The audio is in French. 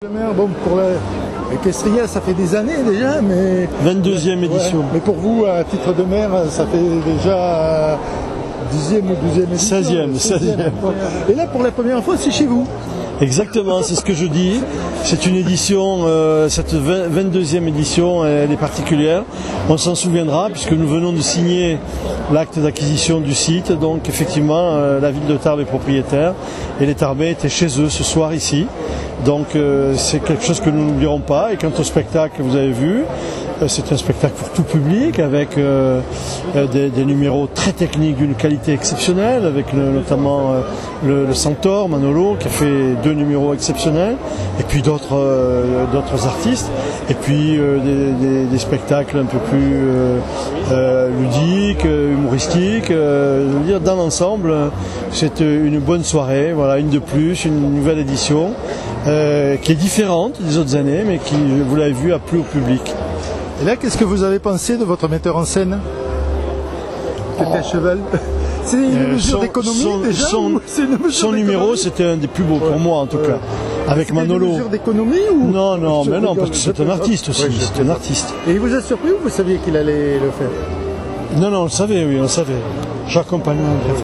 Bon, pour l'Equestria, ça fait des années déjà, mais... 22e édition. Ouais, mais pour vous, à titre de maire, ça fait déjà 10e ou 12e édition. 16e. Et là, pour la première fois, c'est chez vous. Exactement, c'est ce que je dis. C'est une édition, cette 22e édition, elle est particulière. On s'en souviendra puisque nous venons de signer l'acte d'acquisition du site. Donc effectivement, la ville de Tarbes est propriétaire et les Tarbais étaient chez eux ce soir ici. Donc c'est quelque chose que nous n'oublierons pas. Et quant au spectacle que vous avez vu, c'est un spectacle pour tout public avec des numéros très techniques d'une qualité exceptionnelle, avec notamment le Centaure, Manolo, qui a fait 2 numéros exceptionnels, et puis d'autres artistes, et puis des spectacles un peu plus ludiques, humoristiques. Je veux dire, dans l'ensemble, c'est une bonne soirée, voilà, une de plus, une nouvelle édition, qui est différente des autres années, mais qui, vous l'avez vu, a plu au public. Et là, qu'est-ce que vous avez pensé de votre metteur en scène, Pépé Cheval? C'est une mesure d'économie déjà? Son numéro, c'était un des plus beaux pour moi en tout cas. Avec Manolo. Une mesure d'économie ou... Non, mais non, parce que c'est un artiste aussi. C'est un artiste. Et il vous a surpris ou vous saviez qu'il allait le faire? Non, on le savait, oui, on le savait. J'accompagnais.